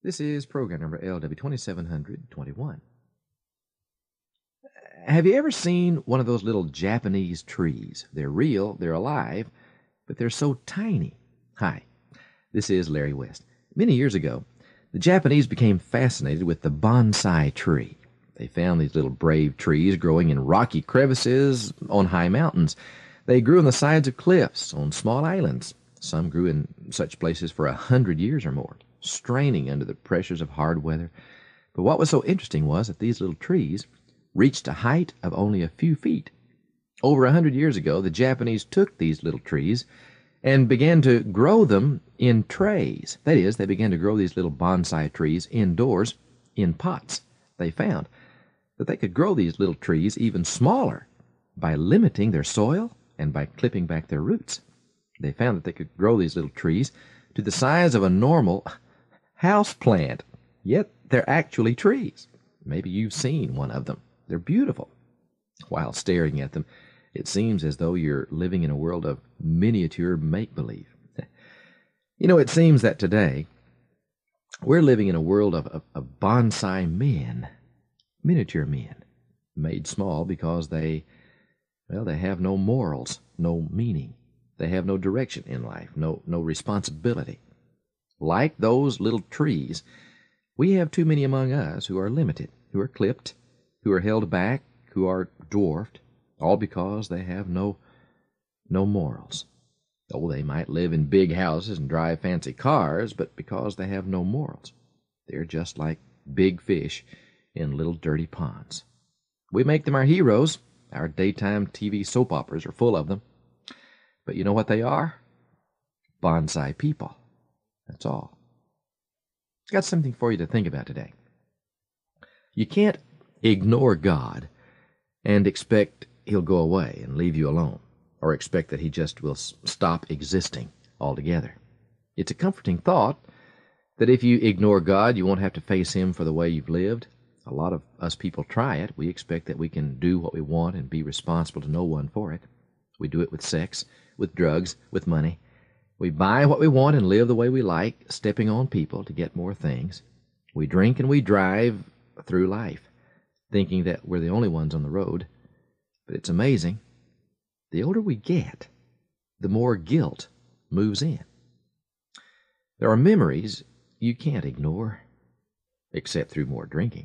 This is program number LW2721. Have you ever seen one of those little Japanese trees? They're real, they're alive, but they're so tiny. Hi, this is Larry West. Many years ago, the Japanese became fascinated with the bonsai tree. They found these little brave trees growing in rocky crevices on high mountains. They grew on the sides of cliffs, on small islands. Some grew in such places for 100 years or more, straining under the pressures of hard weather. But what was so interesting was that these little trees reached a height of only a few feet. Over 100 years ago, the Japanese took these little trees and began to grow them in trays. That is, they began to grow these little bonsai trees indoors in pots. They found that they could grow these little trees even smaller by limiting their soil and by clipping back their roots. They found that they could grow these little trees to the size of a normal house plant, yet they're actually trees. Maybe you've seen one of them. They're beautiful. While staring at them, it seems as though you're living in a world of miniature make-believe. It seems that today we're living in a world of bonsai men, miniature men, made small because they have no morals, no meaning. They have no direction in life, no responsibility. Like those little trees, we have too many among us who are limited, who are clipped, who are held back, who are dwarfed, all because they have no morals. Oh, they might live in big houses and drive fancy cars, but because they have no morals. They're just like big fish in little dirty ponds. We make them our heroes. Our daytime TV soap operas are full of them. But you know what they are? Bonsai people. That's all. I've got something for you to think about today. You can't ignore God and expect He'll go away and leave you alone, or expect that He just will stop existing altogether. It's a comforting thought that if you ignore God, you won't have to face Him for the way you've lived. A lot of us people try it. We expect that we can do what we want and be responsible to no one for it. We do it with sex, with drugs, with money. We buy what we want and live the way we like, stepping on people to get more things. We drink and we drive through life, thinking that we're the only ones on the road. But it's amazing. The older we get, the more guilt moves in. There are memories you can't ignore, except through more drinking.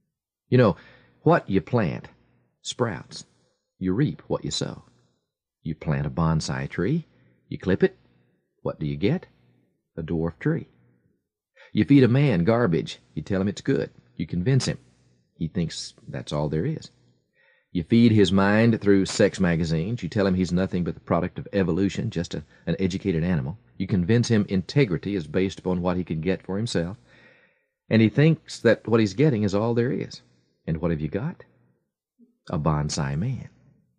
What you plant sprouts. You reap what you sow. You plant a bonsai tree, you clip it. What do you get? A dwarf tree. You feed a man garbage. You tell him it's good. You convince him. He thinks that's all there is. You feed his mind through sex magazines. You tell him he's nothing but the product of evolution, just an educated animal. You convince him integrity is based upon what he can get for himself. And he thinks that what he's getting is all there is. And what have you got? A bonsai man.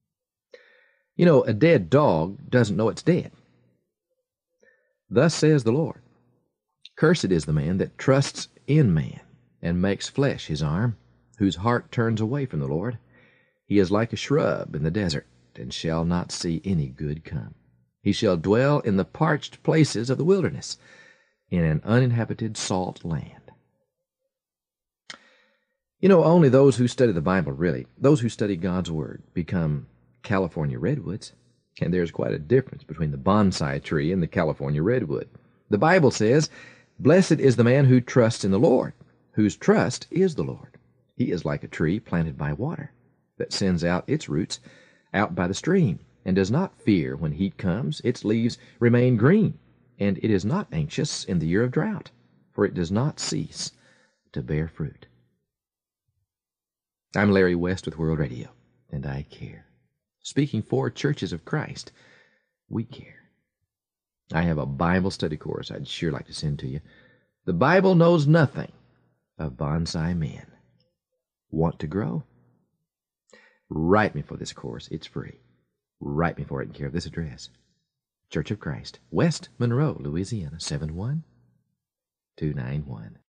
A dead dog doesn't know it's dead. Thus says the Lord, cursed is the man that trusts in man and makes flesh his arm, whose heart turns away from the Lord. He is like a shrub in the desert, and shall not see any good come. He shall dwell in the parched places of the wilderness, in an uninhabited salt land. Only those who study the Bible, really, those who study God's Word, become California redwoods. And there's quite a difference between the bonsai tree and the California redwood. The Bible says, blessed is the man who trusts in the Lord, whose trust is the Lord. He is like a tree planted by water that sends out its roots out by the stream and does not fear when heat comes. Its leaves remain green, and it is not anxious in the year of drought, for it does not cease to bear fruit. I'm Larry West with World Radio, and I care. Speaking for Churches of Christ, we care. I have a Bible study course I'd sure like to send to you. The Bible knows nothing of bonsai men. Want to grow? Write me for this course. It's free. Write me for it in care of this address. Church of Christ, West Monroe, Louisiana, 71291.